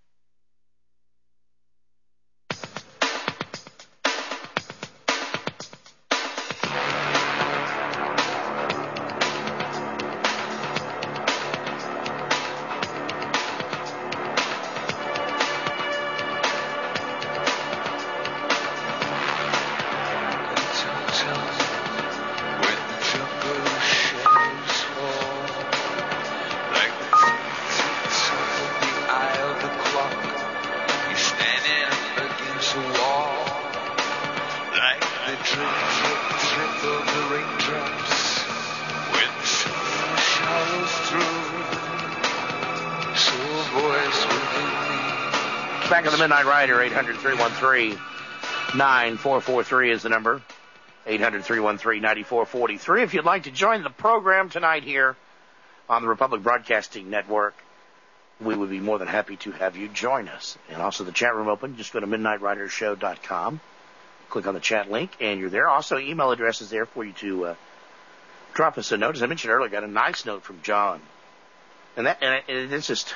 S1: Back in the Midnight Rider, eight hundred, three one three, nine four four three is the number. eight hundred, three one three, nine four four three. If you'd like to join the program tonight here on the Republic Broadcasting Network, we would be more than happy to have you join us. And also the chat room open. Just go to midnight rider show dot com. Click on the chat link, and you're there. Also, email address is there for you to uh, drop us a note. As I mentioned earlier, I got a nice note from John. And that and it, it's just...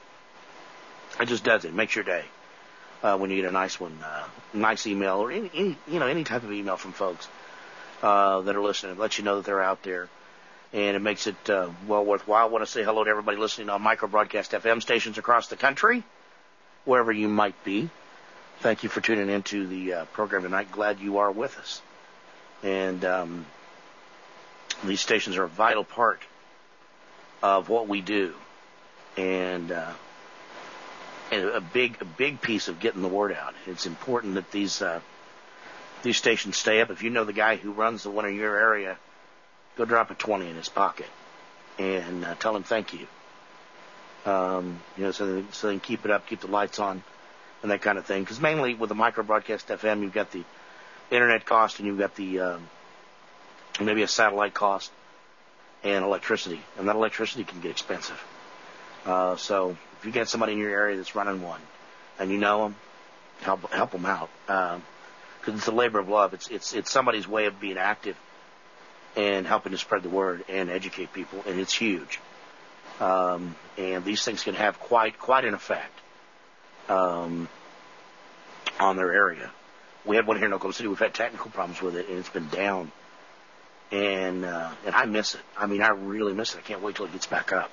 S1: It just does it. Makes your day uh, when you get a nice one, uh, nice email, or any, any, you know, any type of email from folks uh, that are listening. It lets you know that they're out there, and it makes it uh, well worthwhile. I want to say hello to everybody listening on micro broadcast F M stations across the country, wherever you might be. Thank you for tuning into the uh, program tonight. Glad you are with us. And um, these stations are a vital part of what we do, and. Uh, And a big, a big piece of getting the word out. It's important that these uh, these stations stay up. If you know the guy who runs the one in your area, go drop a twenty in his pocket and uh, tell him thank you. Um, you know, so they, so they can keep it up, keep the lights on, and that kind of thing. Because mainly with the micro broadcast F M, you've got the internet cost, and you've got the um, maybe a satellite cost and electricity, and that electricity can get expensive. Uh, so. If you get somebody in your area that's running one, and you know them, help help them out, because um, it's a labor of love. It's it's it's somebody's way of being active and helping to spread the word and educate people, and it's huge. Um, and these things can have quite quite an effect um, on their area. We had one here in Oklahoma City. We've had technical problems with it, and it's been down. And uh, and I miss it. I mean, I really miss it. I can't wait till it gets back up.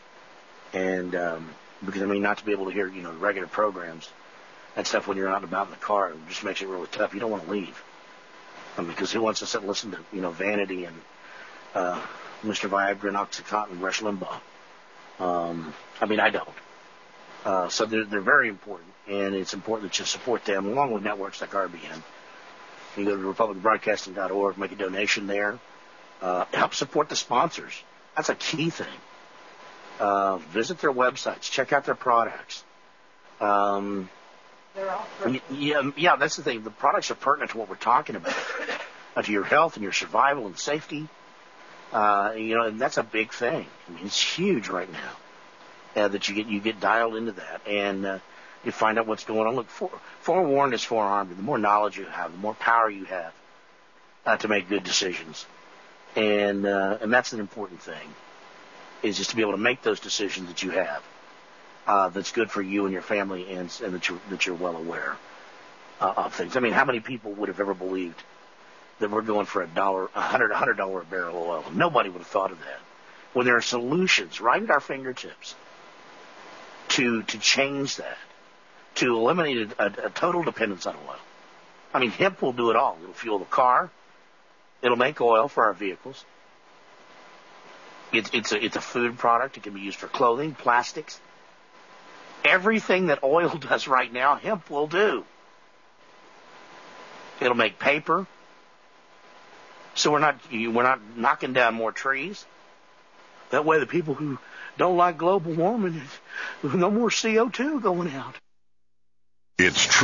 S1: And um, because, I mean, not to be able to hear, you know, regular programs and stuff when you're out and about in the car, it just makes it really tough. You don't want to leave. I mean, because who wants to sit and listen to, you know, Vanity and uh, Mister Viagra and Oxycontin and Rush Limbaugh? Um, I mean, I don't. Uh, so they're, they're very important, and it's important that you support them, along with networks like R B N. You go to republic broadcasting dot org, make a donation there. Uh, help support the sponsors. That's a key thing. Uh, visit their websites. Check out their products. Um,
S15: They're all
S1: yeah, yeah, that's the thing. The products are pertinent to what we're talking about, uh, to your health and your survival and safety. Uh, you know, and that's a big thing. I mean, it's huge right now uh, that you get you get dialed into that, and uh, you find out what's going on. Look, for, forewarned is forearmed. The more knowledge you have, the more power you have uh, to make good decisions, and uh, and that's an important thing. Is just to be able to make those decisions that you have, uh, that's good for you and your family, and, and that you're that you're well aware uh, of things. I mean, how many people would have ever believed that we're going for a dollar, a hundred, a hundred dollar a barrel of oil? Nobody would have thought of that. When there are solutions right at our fingertips to to change that, to eliminate a, a, a total dependence on oil. I mean, hemp will do it all. It'll fuel the car. It'll make oil for our vehicles. It's, it's a, it's a food product. It can be used for clothing, plastics. Everything that oil does right now, hemp will do. It'll make paper. So we're not, we're not knocking down more trees. That way the people who don't like global warming, no more C O two going out.
S5: It's true.